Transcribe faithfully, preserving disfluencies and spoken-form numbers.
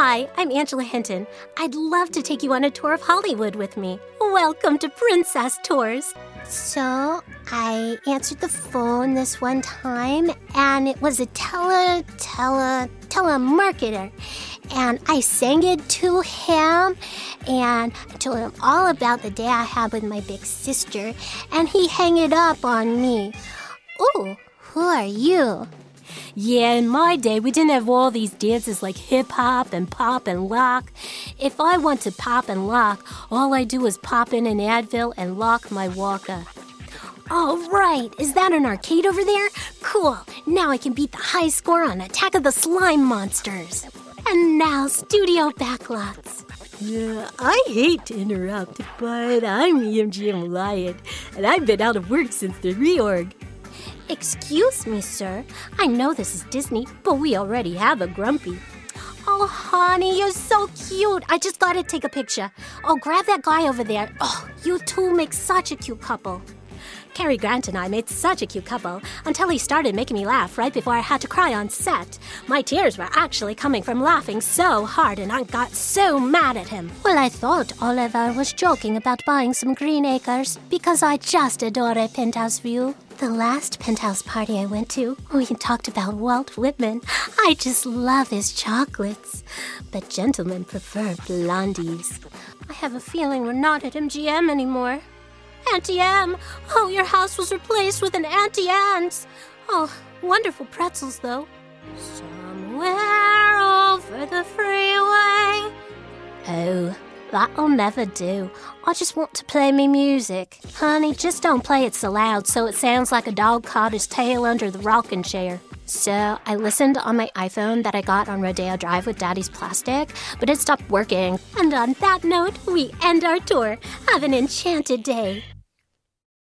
Hi, I'm Angela Hinton. I'd love to take you on a tour of Hollywood with me. Welcome to Princess Tours. So, I answered the phone this one time, and it was a tele, tele, telemarketer. And I sang it to him, and I told him all about the day I had with my big sister, and he hung it up on me. Ooh, who are you? Yeah, in my day, we didn't have all these dances like hip-hop and pop and lock. If I want to pop and lock, all I do is pop in an Advil and lock my walker. Oh, right. Is that an arcade over there? Cool. Now I can beat the high score on Attack of the Slime Monsters. And now, studio backlots. Yeah, I hate to interrupt, but I'm E M G M Lion, and I've been out of work since the reorg. Excuse me, sir. I know this is Disney, but we already have a Grumpy. Oh, honey, you're so cute. I just gotta take a picture. Oh, grab that guy over there. Oh, you two make such a cute couple. Cary Grant and I made such a cute couple until he started making me laugh right before I had to cry on set. My tears were actually coming from laughing so hard, and I got so mad at him. Well, I thought Oliver was joking about buying some Green Acres because I just adore a penthouse view. The last penthouse party I went to, we talked about Walt Whitman. I just love his chocolates. But gentlemen prefer blondies. I have a feeling we're not at M G M anymore. Auntie M! Oh, your house was replaced with an Auntie Anne's. Oh, wonderful pretzels, though. Somewhere over the freeway. Oh, that'll never do. I just want to play me music. Honey, just don't play it so loud so it sounds like a dog caught his tail under the rocking chair. So I listened on my iPhone that I got on Rodeo Drive with Daddy's plastic, but it stopped working. And on that note, we end our tour. Have an enchanted day.